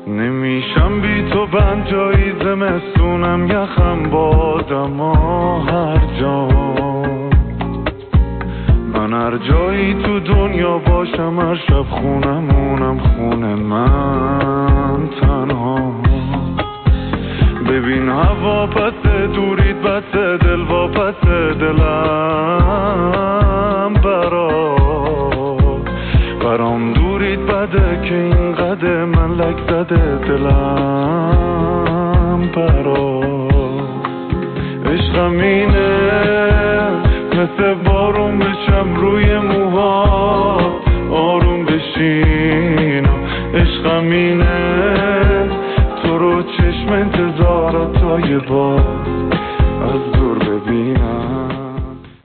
نمیشم بی تو بند جایی زمستونم یخم بادم هر جا من هر جایی تو دنیا باشم هر شب خونمونم خونه من تنها ببین هوا پسه دورید بسه دل و پسه دلم برام دورید بده که این قده من لک زده دلم عشقم اینه مثل بارون